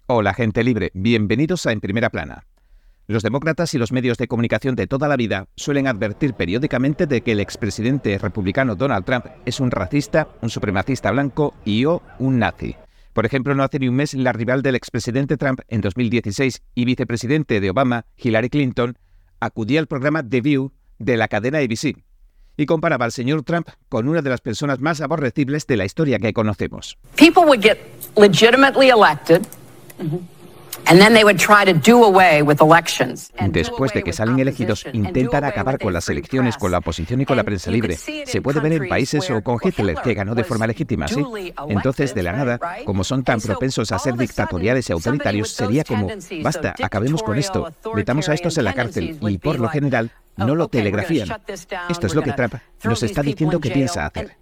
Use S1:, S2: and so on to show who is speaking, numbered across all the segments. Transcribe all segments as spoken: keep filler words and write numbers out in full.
S1: Hola, gente libre. Bienvenidos a En Primera Plana. Los demócratas y los medios de comunicación de toda la vida suelen advertir periódicamente de que el expresidente republicano Donald Trump es un racista, un supremacista blanco y o un nazi. Por ejemplo, no hace ni un mes la rival del expresidente Trump en dos mil dieciséis y vicepresidente de Obama, Hillary Clinton, acudía al programa The View de la cadena A B C y comparaba al señor Trump con una de las personas más aborrecibles de la historia que conocemos.
S2: People would get legitimately elected. Mm-hmm. And then they would try to do away with elections.
S1: Después de que salen elegidos, intentan acabar con las elecciones, con la oposición y con la prensa libre. Se puede ver en países o con Hitler, que ganó de forma legítima, ¿sí? Entonces, de la nada, como son tan propensos a ser dictatoriales y autoritarios, sería como, basta, acabemos con esto, metamos a estos en la cárcel, y por lo general, no lo telegrafían. Esto es lo que Trump nos está diciendo que piensa hacer.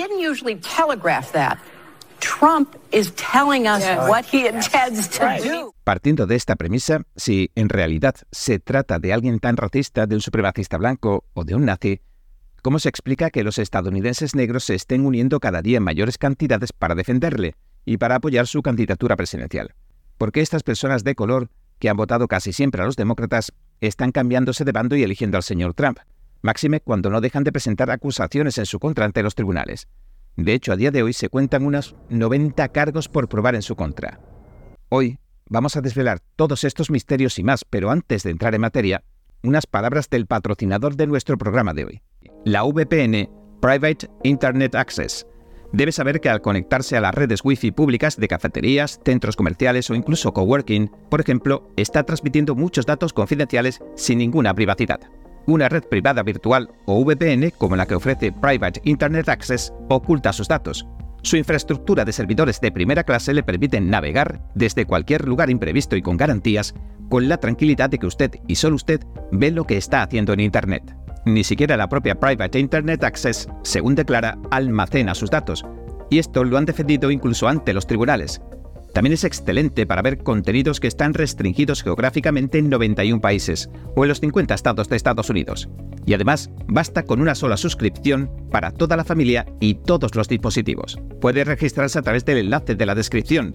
S2: Trump is telling us what he intends to do.
S1: Partiendo de esta premisa, si en realidad se trata de alguien tan racista, de un supremacista blanco o de un nazi, ¿cómo se explica que los estadounidenses negros se estén uniendo cada día en mayores cantidades para defenderle y para apoyar su candidatura presidencial? ¿Por qué estas personas de color, que han votado casi siempre a los demócratas, están cambiándose de bando y eligiendo al señor Trump? Máxime cuando no dejan de presentar acusaciones en su contra ante los tribunales. De hecho, a día de hoy se cuentan unos noventa cargos por probar en su contra. Hoy vamos a desvelar todos estos misterios y más, pero antes de entrar en materia, unas palabras del patrocinador de nuestro programa de hoy. La V P N, Private Internet Access. Debe saber que al conectarse a las redes Wi-Fi públicas de cafeterías, centros comerciales o incluso coworking, por ejemplo, está transmitiendo muchos datos confidenciales sin ninguna privacidad. Una red privada virtual o V P N, como la que ofrece Private Internet Access, oculta sus datos. Su infraestructura de servidores de primera clase le permiten navegar desde cualquier lugar imprevisto y con garantías, con la tranquilidad de que usted y solo usted ve lo que está haciendo en Internet. Ni siquiera la propia Private Internet Access, según declara, almacena sus datos. Y esto lo han defendido incluso ante los tribunales. También es excelente para ver contenidos que están restringidos geográficamente en noventa y un países o en los cincuenta estados de Estados Unidos. Y además, basta con una sola suscripción para toda la familia y todos los dispositivos. Puede registrarse a través del enlace de la descripción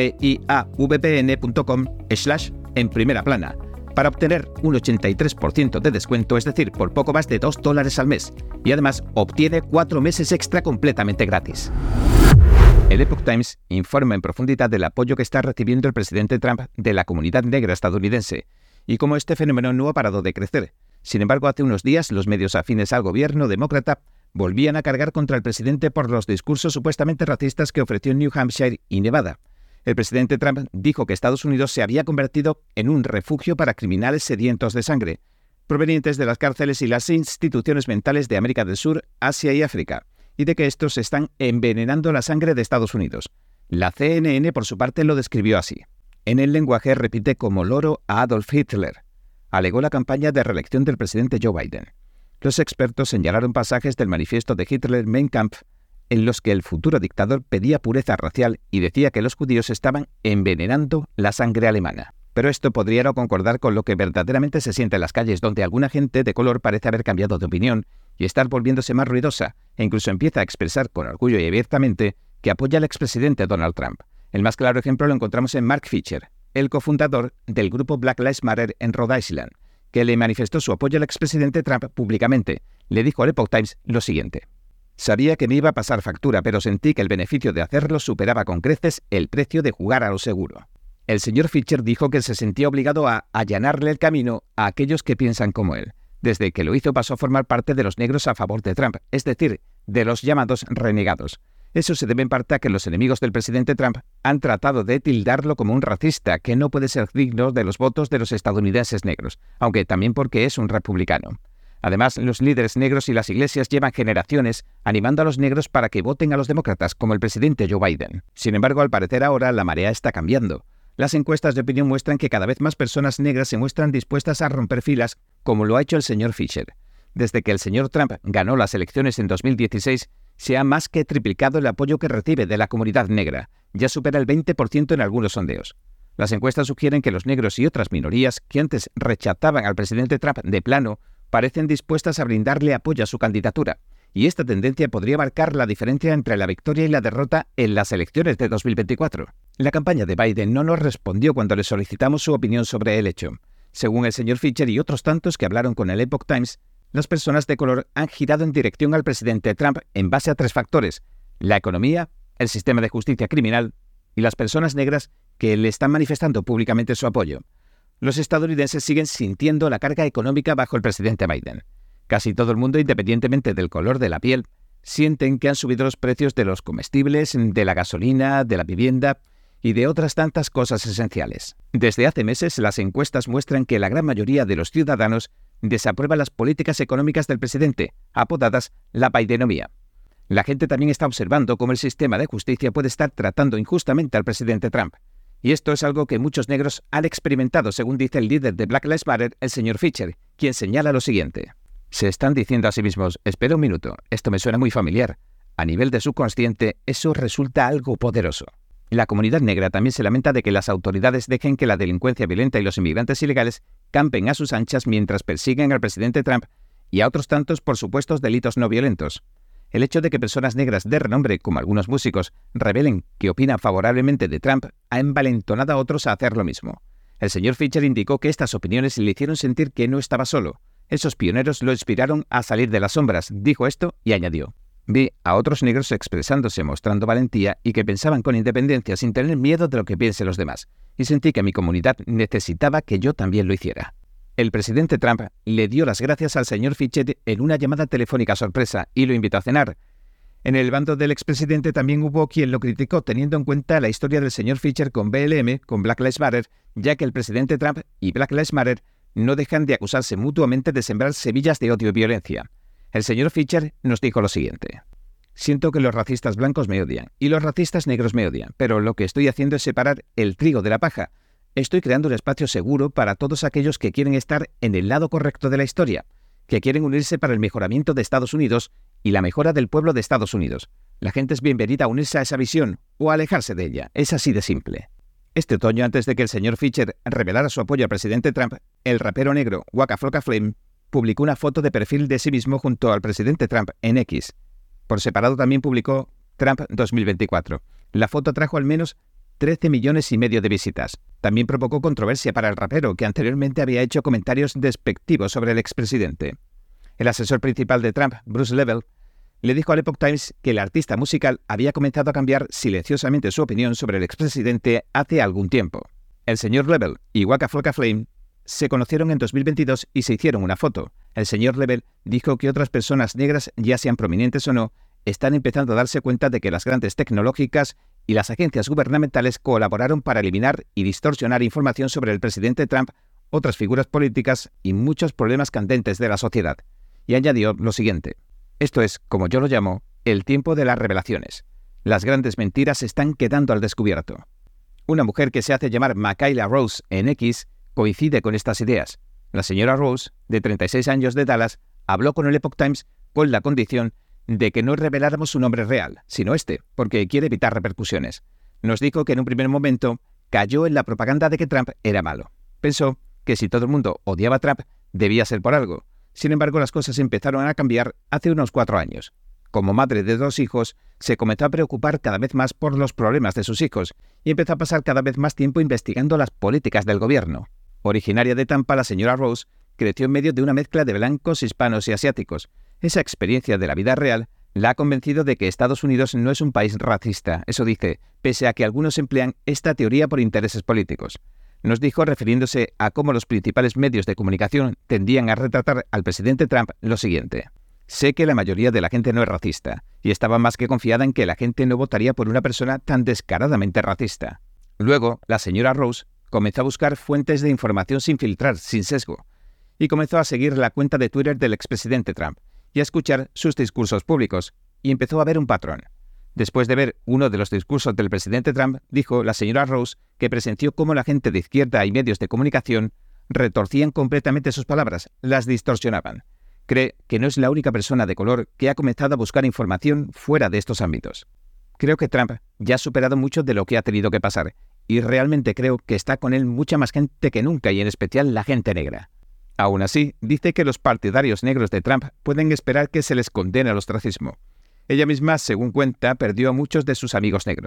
S1: piavpn.com slash en primera plana para obtener un ochenta y tres por ciento de descuento, es decir, por poco más de dos dólares al mes. Y además, obtiene cuatro meses extra completamente gratis. El Epoch Times informa en profundidad del apoyo que está recibiendo el presidente Trump de la comunidad negra estadounidense y cómo este fenómeno no ha parado de crecer. Sin embargo, hace unos días los medios afines al gobierno demócrata volvían a cargar contra el presidente por los discursos supuestamente racistas que ofreció en New Hampshire y Nevada. El presidente Trump dijo que Estados Unidos se había convertido en un refugio para criminales sedientos de sangre, provenientes de las cárceles y las instituciones mentales de América del Sur, Asia y África, y de que estos están envenenando la sangre de Estados Unidos. La C N N, por su parte, lo describió así. En el lenguaje repite como loro a Adolf Hitler. Alegó la campaña de reelección del presidente Joe Biden. Los expertos señalaron pasajes del manifiesto de Hitler Mein Kampf en los que el futuro dictador pedía pureza racial y decía que los judíos estaban envenenando la sangre alemana. Pero esto podría no concordar con lo que verdaderamente se siente en las calles, donde alguna gente de color parece haber cambiado de opinión y estar volviéndose más ruidosa, e incluso empieza a expresar con orgullo y abiertamente que apoya al expresidente Donald Trump. El más claro ejemplo lo encontramos en Mark Fisher, el cofundador del grupo Black Lives Matter en Rhode Island, que le manifestó su apoyo al expresidente Trump públicamente. Le dijo al Epoch Times lo siguiente: «Sabía que me iba a pasar factura, pero sentí que el beneficio de hacerlo superaba con creces el precio de jugar a lo seguro». El señor Fisher dijo que se sentía obligado a allanarle el camino a aquellos que piensan como él. Desde que lo hizo pasó a formar parte de los negros a favor de Trump, es decir, de los llamados renegados. Eso se debe en parte a que los enemigos del presidente Trump han tratado de tildarlo como un racista que no puede ser digno de los votos de los estadounidenses negros, aunque también porque es un republicano. Además, los líderes negros y las iglesias llevan generaciones animando a los negros para que voten a los demócratas, como el presidente Joe Biden. Sin embargo, al parecer ahora la marea está cambiando. Las encuestas de opinión muestran que cada vez más personas negras se muestran dispuestas a romper filas, como lo ha hecho el señor Fisher. Desde que el señor Trump ganó las elecciones en dos mil dieciséis, se ha más que triplicado el apoyo que recibe de la comunidad negra. Ya supera el veinte por ciento en algunos sondeos. Las encuestas sugieren que los negros y otras minorías que antes rechazaban al presidente Trump de plano parecen dispuestas a brindarle apoyo a su candidatura. Y esta tendencia podría marcar la diferencia entre la victoria y la derrota en las elecciones de dos mil veinticuatro. La campaña de Biden no nos respondió cuando le solicitamos su opinión sobre el hecho. Según el señor Fisher y otros tantos que hablaron con el Epoch Times, las personas de color han girado en dirección al presidente Trump en base a tres factores: la economía, el sistema de justicia criminal y las personas negras que le están manifestando públicamente su apoyo. Los estadounidenses siguen sintiendo la carga económica bajo el presidente Biden. Casi todo el mundo, independientemente del color de la piel, sienten que han subido los precios de los comestibles, de la gasolina, de la vivienda y de otras tantas cosas esenciales. Desde hace meses, las encuestas muestran que la gran mayoría de los ciudadanos desaprueba las políticas económicas del presidente, apodadas la Bidenomía. La gente también está observando cómo el sistema de justicia puede estar tratando injustamente al presidente Trump. Y esto es algo que muchos negros han experimentado, según dice el líder de Black Lives Matter, el señor Fisher, quien señala lo siguiente. Se están diciendo a sí mismos: espera un minuto, esto me suena muy familiar. A nivel de subconsciente, eso resulta algo poderoso. La comunidad negra también se lamenta de que las autoridades dejen que la delincuencia violenta y los inmigrantes ilegales campen a sus anchas mientras persiguen al presidente Trump y a otros tantos por supuestos delitos no violentos. El hecho de que personas negras de renombre, como algunos músicos, revelen que opinan favorablemente de Trump ha envalentonado a otros a hacer lo mismo. El señor Fisher indicó que estas opiniones le hicieron sentir que no estaba solo. Esos pioneros lo inspiraron a salir de las sombras, dijo esto y añadió: vi a otros negros expresándose mostrando valentía y que pensaban con independencia sin tener miedo de lo que piensen los demás, y sentí que mi comunidad necesitaba que yo también lo hiciera. El presidente Trump le dio las gracias al señor Fisher en una llamada telefónica sorpresa y lo invitó a cenar. En el bando del expresidente también hubo quien lo criticó, teniendo en cuenta la historia del señor Fisher con B L M, con Black Lives Matter, ya que el presidente Trump y Black Lives Matter no dejan de acusarse mutuamente de sembrar semillas de odio y violencia. El señor Fisher nos dijo lo siguiente: siento que los racistas blancos me odian y los racistas negros me odian, pero lo que estoy haciendo es separar el trigo de la paja. Estoy creando un espacio seguro para todos aquellos que quieren estar en el lado correcto de la historia, que quieren unirse para el mejoramiento de Estados Unidos y la mejora del pueblo de Estados Unidos. La gente es bienvenida a unirse a esa visión o a alejarse de ella. Es así de simple. Este otoño, antes de que el señor Fisher revelara su apoyo al presidente Trump, el rapero negro Waka Flocka Flame publicó una foto de perfil de sí mismo junto al presidente Trump en X. Por separado también publicó Trump dos mil veinticuatro. La foto trajo al menos trece millones y medio de visitas. También provocó controversia para el rapero, que anteriormente había hecho comentarios despectivos sobre el expresidente. El asesor principal de Trump, Bruce Level, le dijo al Epoch Times que el artista musical había comenzado a cambiar silenciosamente su opinión sobre el expresidente hace algún tiempo. El señor Level y Waka Flocka Flame se conocieron en dos mil veintidós y se hicieron una foto. El señor Level dijo que otras personas negras, ya sean prominentes o no, están empezando a darse cuenta de que las grandes tecnológicas y las agencias gubernamentales colaboraron para eliminar y distorsionar información sobre el presidente Trump, otras figuras políticas y muchos problemas candentes de la sociedad. Y añadió lo siguiente: esto es, como yo lo llamo, el tiempo de las revelaciones. Las grandes mentiras se están quedando al descubierto. Una mujer que se hace llamar Makayla Rose en X coincide con estas ideas. La señora Rose, de treinta y seis años de Dallas, habló con el Epoch Times con la condición de que no reveláramos su nombre real, sino este, porque quiere evitar repercusiones. Nos dijo que en un primer momento cayó en la propaganda de que Trump era malo. Pensó que si todo el mundo odiaba a Trump, debía ser por algo. Sin embargo, las cosas empezaron a cambiar hace unos cuatro años. Como madre de dos hijos, se comenzó a preocupar cada vez más por los problemas de sus hijos y empezó a pasar cada vez más tiempo investigando las políticas del gobierno. Originaria de Tampa, la señora Rose creció en medio de una mezcla de blancos, hispanos y asiáticos. Esa experiencia de la vida real la ha convencido de que Estados Unidos no es un país racista, eso dice, pese a que algunos emplean esta teoría por intereses políticos. Nos dijo, refiriéndose a cómo los principales medios de comunicación tendían a retratar al presidente Trump, lo siguiente: sé que la mayoría de la gente no es racista, y estaba más que confiada en que la gente no votaría por una persona tan descaradamente racista. Luego, la señora Rose comenzó a buscar fuentes de información sin filtrar, sin sesgo, y comenzó a seguir la cuenta de Twitter del expresidente Trump y a escuchar sus discursos públicos, y empezó a ver un patrón. Después de ver uno de los discursos del presidente Trump, dijo la señora Rose que presenció cómo la gente de izquierda y medios de comunicación retorcían completamente sus palabras, las distorsionaban. Cree que no es la única persona de color que ha comenzado a buscar información fuera de estos ámbitos. Creo que Trump ya ha superado mucho de lo que ha tenido que pasar, y realmente creo que está con él mucha más gente que nunca, y en especial la gente negra. Aún así, dice que los partidarios negros de Trump pueden esperar que se les condene al ostracismo. Ella misma, según cuenta, perdió a muchos de sus amigos negros.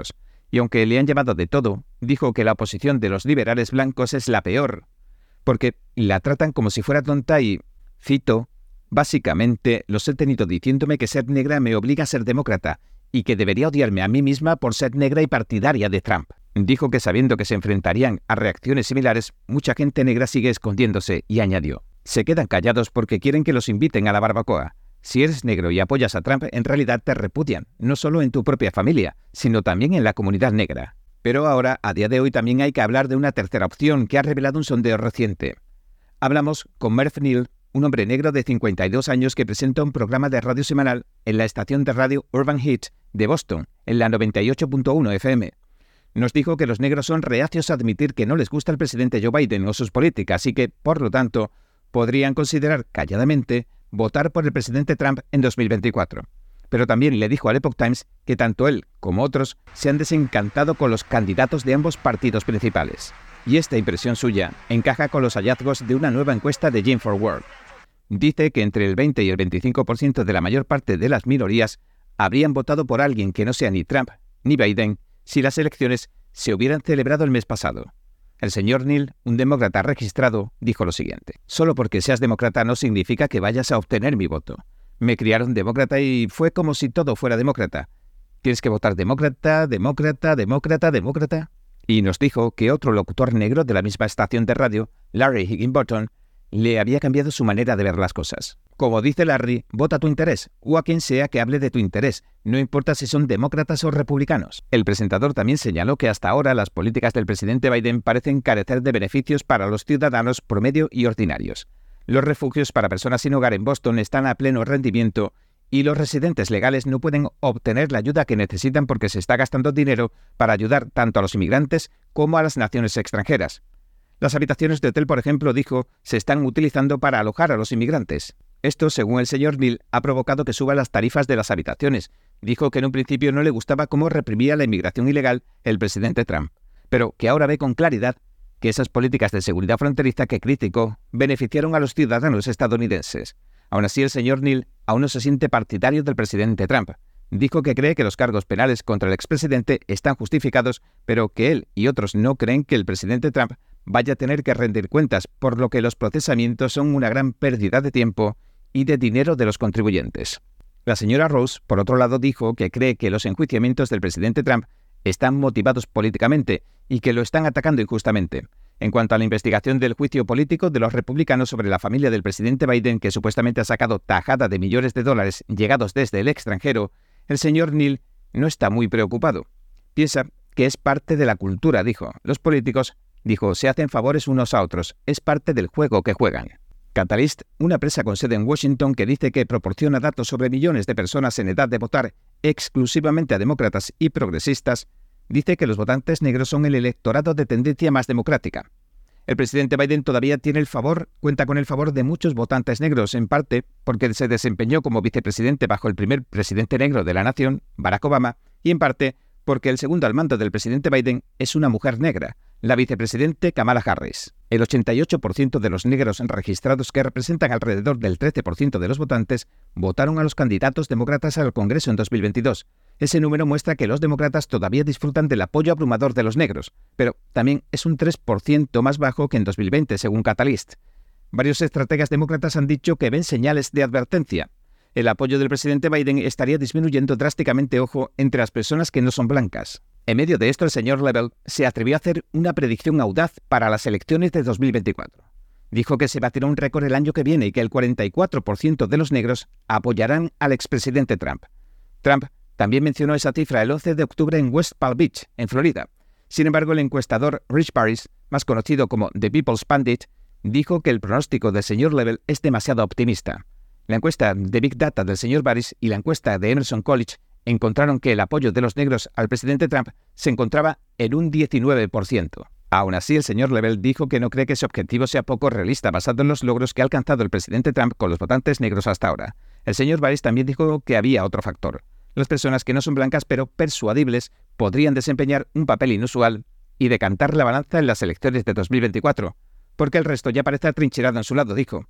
S1: Y aunque le han llamado de todo, dijo que la oposición de los liberales blancos es la peor, porque la tratan como si fuera tonta y, cito, básicamente los he tenido diciéndome que ser negra me obliga a ser demócrata y que debería odiarme a mí misma por ser negra y partidaria de Trump. Dijo que sabiendo que se enfrentarían a reacciones similares, mucha gente negra sigue escondiéndose y añadió, se quedan callados porque quieren que los inviten a la barbacoa. Si eres negro y apoyas a Trump, en realidad te repudian, no solo en tu propia familia, sino también en la comunidad negra. Pero ahora, a día de hoy, también hay que hablar de una tercera opción que ha revelado un sondeo reciente. Hablamos con Merv Neal, un hombre negro de cincuenta y dos años que presenta un programa de radio semanal en la estación de radio Urban Hit de Boston, en la noventa y ocho punto uno F M. Nos dijo que los negros son reacios a admitir que no les gusta el presidente Joe Biden o sus políticas y que, por lo tanto, podrían considerar calladamente votar por el presidente Trump en dos mil veinticuatro. Pero también le dijo al Epoch Times que tanto él como otros se han desencantado con los candidatos de ambos partidos principales. Y esta impresión suya encaja con los hallazgos de una nueva encuesta de Jim Forward. Dice que entre el veinte y el veinticinco por ciento de la mayor parte de las minorías habrían votado por alguien que no sea ni Trump ni Biden si las elecciones se hubieran celebrado el mes pasado. El señor Neal, un demócrata registrado, dijo lo siguiente. Solo porque seas demócrata no significa que vayas a obtener mi voto. Me criaron demócrata y fue como si todo fuera demócrata. Tienes que votar demócrata, demócrata, demócrata, demócrata. Y nos dijo que otro locutor negro de la misma estación de radio, Larry Higginbottom, le había cambiado su manera de ver las cosas. Como dice Larry, vota tu interés, o a quien sea que hable de tu interés, no importa si son demócratas o republicanos. El presentador también señaló que hasta ahora las políticas del presidente Biden parecen carecer de beneficios para los ciudadanos promedio y ordinarios. Los refugios para personas sin hogar en Boston están a pleno rendimiento y los residentes legales no pueden obtener la ayuda que necesitan porque se está gastando dinero para ayudar tanto a los inmigrantes como a las naciones extranjeras. Las habitaciones de hotel, por ejemplo, dijo, se están utilizando para alojar a los inmigrantes. Esto, según el señor Neal, ha provocado que suban las tarifas de las habitaciones. Dijo que en un principio no le gustaba cómo reprimía la inmigración ilegal el presidente Trump, pero que ahora ve con claridad que esas políticas de seguridad fronteriza que criticó beneficiaron a los ciudadanos estadounidenses. Aún así, el señor Neal aún no se siente partidario del presidente Trump. Dijo que cree que los cargos penales contra el expresidente están justificados, pero que él y otros no creen que el presidente Trump vaya a tener que rendir cuentas, por lo que los procesamientos son una gran pérdida de tiempo y de dinero de los contribuyentes. La señora Rose, por otro lado, dijo que cree que los enjuiciamientos del presidente Trump están motivados políticamente y que lo están atacando injustamente. En cuanto a la investigación del juicio político de los republicanos sobre la familia del presidente Biden, que supuestamente ha sacado tajada de millones de dólares llegados desde el extranjero, el señor Neal no está muy preocupado. Piensa que es parte de la cultura, dijo. Los políticos, dijo, se hacen favores unos a otros. Es parte del juego que juegan. Catalyst, una empresa con sede en Washington que dice que proporciona datos sobre millones de personas en edad de votar exclusivamente a demócratas y progresistas, dice que los votantes negros son el electorado de tendencia más democrática. El presidente Biden todavía tiene el favor, cuenta con el favor de muchos votantes negros, en parte porque se desempeñó como vicepresidente bajo el primer presidente negro de la nación, Barack Obama, y en parte porque el segundo al mando del presidente Biden es una mujer negra, la vicepresidente Kamala Harris. El ochenta y ocho por ciento de los negros registrados, que representan alrededor del trece por ciento de los votantes, votaron a los candidatos demócratas al Congreso en dos mil veintidós. Ese número muestra que los demócratas todavía disfrutan del apoyo abrumador de los negros, pero también es un tres por ciento más bajo que en dos mil veinte, según Catalyst. Varios estrategas demócratas han dicho que ven señales de advertencia. El apoyo del presidente Biden estaría disminuyendo drásticamente, ojo, entre las personas que no son blancas. En medio de esto, el señor Lebel se atrevió a hacer una predicción audaz para las elecciones de dos mil veinticuatro. Dijo que se batirá un récord el año que viene y que el cuarenta y cuatro por ciento de los negros apoyarán al expresidente Trump. Trump también mencionó esa cifra el once de octubre en West Palm Beach, en Florida. Sin embargo, el encuestador Rich Paris, más conocido como The People's Pundit, dijo que el pronóstico del señor Lebel es demasiado optimista. La encuesta de Big Data del señor Paris y la encuesta de Emerson College encontraron que el apoyo de los negros al presidente Trump se encontraba en un diecinueve por ciento. Aún así, el señor Lebel dijo que no cree que ese objetivo sea poco realista basado en los logros que ha alcanzado el presidente Trump con los votantes negros hasta ahora. El señor Paris también dijo que había otro factor. Las personas que no son blancas pero persuadibles podrían desempeñar un papel inusual y decantar la balanza en las elecciones de dos mil veinticuatro, porque el resto ya parece atrincherado en su lado, dijo.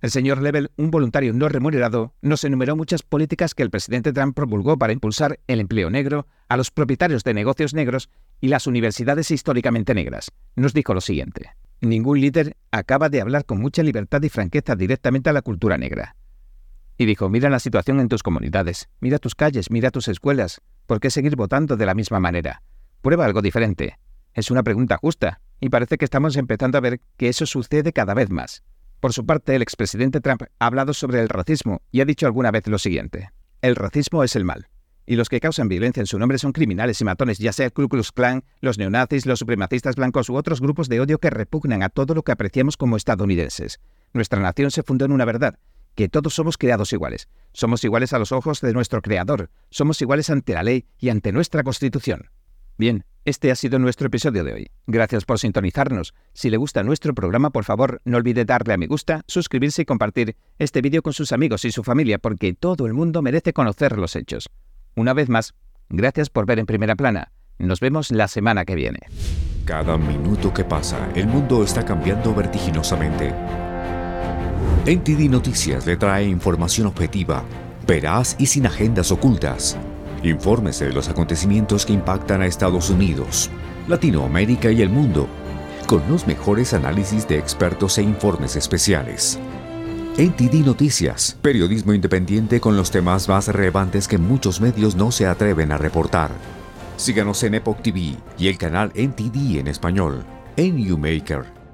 S1: El señor Level, un voluntario no remunerado, nos enumeró muchas políticas que el presidente Trump promulgó para impulsar el empleo negro, a los propietarios de negocios negros y las universidades históricamente negras. Nos dijo lo siguiente: ningún líder acaba de hablar con mucha libertad y franqueza directamente a la cultura negra. Y dijo: mira la situación en tus comunidades, mira tus calles, mira tus escuelas. ¿Por qué seguir votando de la misma manera? Prueba algo diferente. Es una pregunta justa, y parece que estamos empezando a ver que eso sucede cada vez más. Por su parte, el expresidente Trump ha hablado sobre el racismo y ha dicho alguna vez lo siguiente: el racismo es el mal, y los que causan violencia en su nombre son criminales y matones, ya sea el Ku Klux Klan, los neonazis, los supremacistas blancos u otros grupos de odio que repugnan a todo lo que apreciamos como estadounidenses. Nuestra nación se fundó en una verdad: que todos somos creados iguales. Somos iguales a los ojos de nuestro Creador. Somos iguales ante la ley y ante nuestra Constitución. Bien, este ha sido nuestro episodio de hoy. Gracias por sintonizarnos. Si le gusta nuestro programa, por favor, no olvide darle a me gusta, suscribirse y compartir este vídeo con sus amigos y su familia, porque todo el mundo merece conocer los hechos. Una vez más, gracias por ver En Primera Plana. Nos vemos la semana que viene.
S3: Cada minuto que pasa, el mundo está cambiando vertiginosamente. N T D Noticias le trae información objetiva, veraz y sin agendas ocultas. Infórmese de los acontecimientos que impactan a Estados Unidos, Latinoamérica y el mundo, con los mejores análisis de expertos e informes especiales. N T D Noticias, periodismo independiente con los temas más relevantes que muchos medios no se atreven a reportar. Síganos en Epoch T V y el canal N T D en español, en YouMaker.